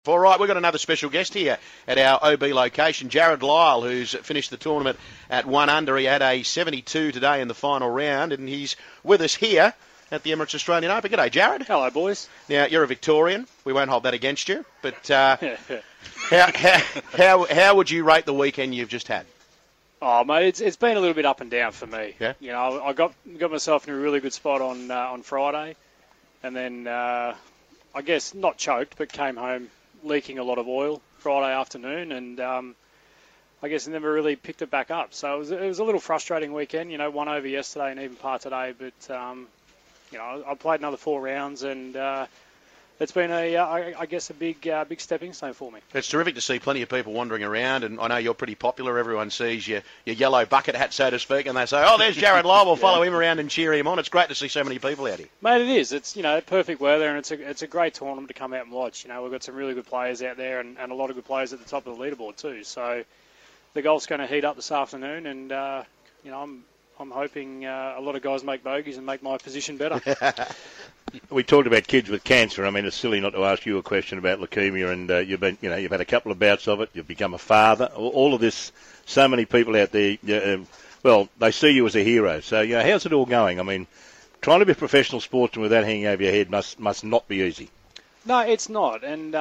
All right, we've got another special guest here at our OB location, Jarrod Lyle, who's finished the tournament at 1 under. He had a 72 today in the final round, and he's with us here at the Emirates Australian Open. G'day, Jarrod. Hello, boys. Now, you're a Victorian. We won't hold that against you, but how would you rate the weekend you've just had? Oh, mate, it's been a little bit up and down for me. Yeah. You know, I got myself in a really good spot on Friday, and then I guess not choked, but came home leaking a lot of oil Friday afternoon, and I guess never really picked it back up. So it was a little frustrating weekend. You know, one over yesterday and even part today, but you know, I played another 4 rounds, and it's been I guess a big stepping stone for me. It's terrific to see plenty of people wandering around, and I know you're pretty popular. Everyone sees your yellow bucket hat, so to speak, and they say, "Oh, there's Jarrod Lyle. We'll follow him around and cheer him on." It's great to see so many people out here. Mate, it is. It's, you know, perfect weather, and it's a great tournament to come out and watch. You know, we've got some really good players out there, and a lot of good players at the top of the leaderboard too. So the golf's going to heat up this afternoon, and you know, I'm hoping a lot of guys make bogeys and make my position better. We talked about kids with cancer. I mean, it's silly not to ask you a question about leukemia, and you've had a couple of bouts of it. You've become a father. All of this, so many people out there. Well, they see you as a hero. So, you know, how's it all going? I mean, trying to be a professional sportsman with that hanging over your head must not be easy. No, it's not, and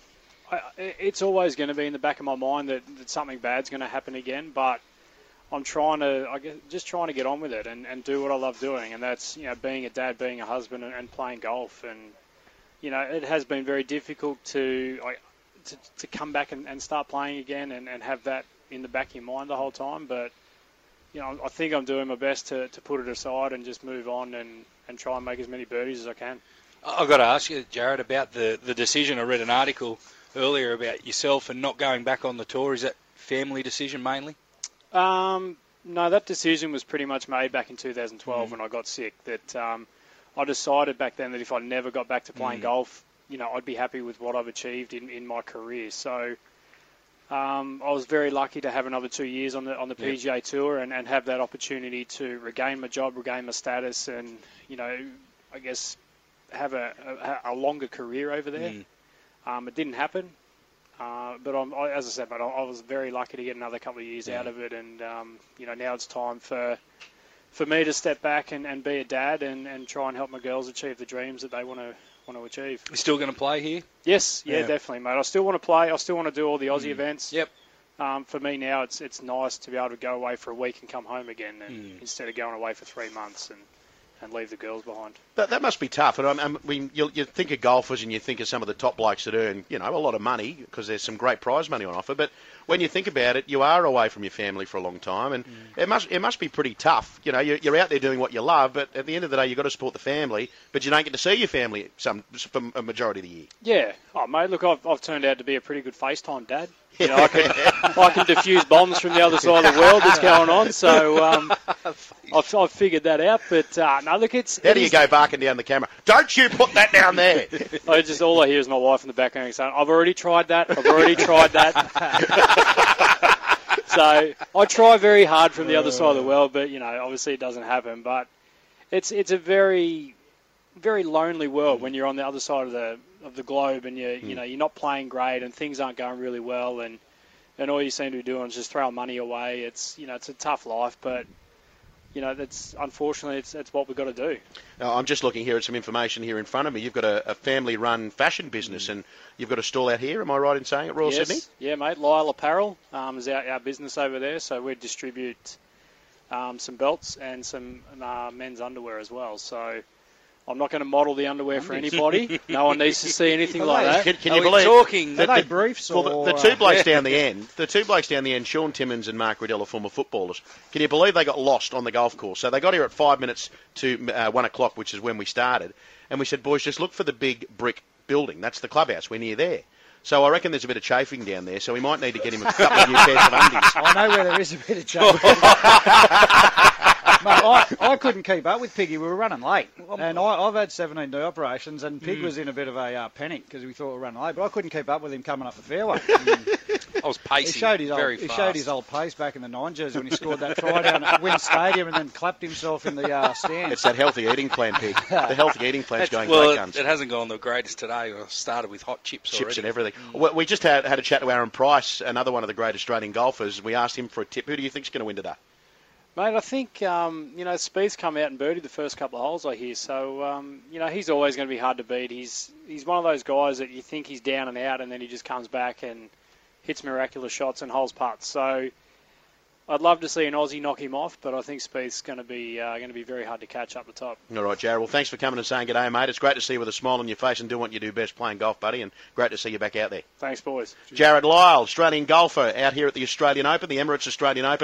it's always going to be in the back of my mind that something bad's going to happen again. But I'm trying to get on with it and do what I love doing, and that's, you know, being a dad, being a husband, and playing golf. And, you know, it has been very difficult to come back and start playing again and have that in the back of your mind the whole time. But, you know, I think I'm doing my best to put it aside and just move on and try and make as many birdies as I can. I've got to ask you, Jarrod, about the decision. I read an article earlier about yourself and not going back on the tour. Is that family decision mainly? No, that decision was pretty much made back in 2012 when I got sick. That I decided back then that if I never got back to playing golf, you know, I'd be happy with what I've achieved in my career. So I was very lucky to have another 2 years on the PGA Tour and have that opportunity to regain my job, regain my status, and, you know, I guess have a longer career over there. It didn't happen. But as I said, mate, I was very lucky to get another couple of years out of it, and you know, now it's time for me to step back and be a dad and try and help my girls achieve the dreams that they want to achieve. You still going to play here? Yes, yeah, definitely, mate. I still want to play. I still want to do all the Aussie events. Yep. For me now, it's nice to be able to go away for a week and come home again, and instead of going away for 3 months and leave the girls behind. That must be tough. And I mean, you think of golfers and you think of some of the top blokes that earn, you know, a lot of money because there's some great prize money on offer. But when you think about it, you are away from your family for a long time, and it must be pretty tough. You know, you're out there doing what you love, but at the end of the day, you've got to support the family, but you don't get to see your family for a majority of the year. Yeah. Oh, mate, look, I've turned out to be a pretty good FaceTime dad. You know, I can defuse bombs from the other side of the world that's going on, so I've figured that out. But no, look, How do you go barking down the camera? Don't you put that down there! All I hear is my wife in the background saying, "I've already tried that. I've already tried that." So I try very hard from the other side of the world, but, you know, obviously it doesn't happen. But it's a very, very lonely world when you're on the other side of the globe, and you know, you're not playing great and things aren't going really well, and all you seem to be doing is just throwing money away. It's, you know, it's a tough life, but, you know, unfortunately it's what we've got to do. Now, I'm just looking here at some information here in front of me. You've got a family-run fashion business, and you've got a stall out here. Am I right in saying, at Royal Sydney? Yeah, mate. Lyle Apparel is our business over there, so we distribute some belts and some men's underwear as well. So I'm not going to model the underwear for anybody. No one needs to see anything like that. Can you believe are they briefs? Well, the two blokes down the end, Sean Timmins and Mark Riddell, are former footballers. Can you believe they got lost on the golf course? So they got here at 5 minutes to 1 o'clock, which is when we started, and we said, "Boys, just look for the big brick building. That's the clubhouse. We're near there." So I reckon there's a bit of chafing down there, so we might need to get him a couple of new pairs of undies. I know where there is a bit of chafing. I couldn't keep up with Piggy. We were running late. And I've had 17 knee operations, and Pig was in a bit of a panic because we thought we were running late. But I couldn't keep up with him coming up the fairway. I was pacing He showed his fast. old pace back in the 9 jersey when he scored that try down at Wynn Stadium and then clapped himself in the stand. It's that healthy eating plan, Pig. The healthy eating plan's going Well, great guns. it hasn't gone the greatest today. I started with hot chips already. And everything. We just had a chat to Aaron Price, another one of the great Australian golfers. We asked him for a tip. Who do you think's going to win today? Mate, I think, Spieth's come out and birdied the first couple of holes, I hear. So, he's always going to be hard to beat. He's one of those guys that you think he's down and out, and then he just comes back and hits miraculous shots and holes putts. So I'd love to see an Aussie knock him off, but I think Spieth's going to be very hard to catch up the top. All right, Jared. Well, thanks for coming and saying good day, mate. It's great to see you with a smile on your face and doing what you do best, playing golf, buddy, and great to see you back out there. Thanks, boys. Jared Lyle, Australian golfer, out here at the Australian Open, the Emirates Australian Open.